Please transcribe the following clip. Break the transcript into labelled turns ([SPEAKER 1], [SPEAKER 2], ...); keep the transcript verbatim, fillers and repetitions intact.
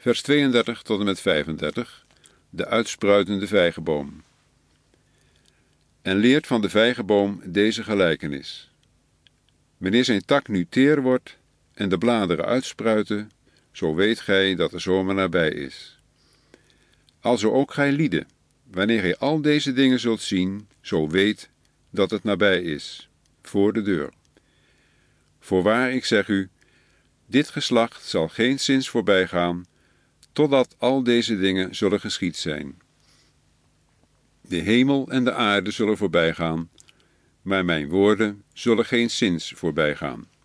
[SPEAKER 1] Vers tweeëndertig tot en met vijfendertig, de uitspruitende vijgenboom. En leert van de vijgenboom deze gelijkenis. Wanneer zijn tak nu teer wordt en de bladeren uitspruiten, zo weet gij dat de zomer nabij is. Alzo ook gij lieden, wanneer gij al deze dingen zult zien, zo weet dat het nabij is, voor de deur. Voorwaar, ik zeg u, dit geslacht zal geenszins voorbijgaan, totdat al deze dingen zullen geschied zijn. De hemel en de aarde zullen voorbijgaan, maar mijn woorden zullen geenszins voorbijgaan.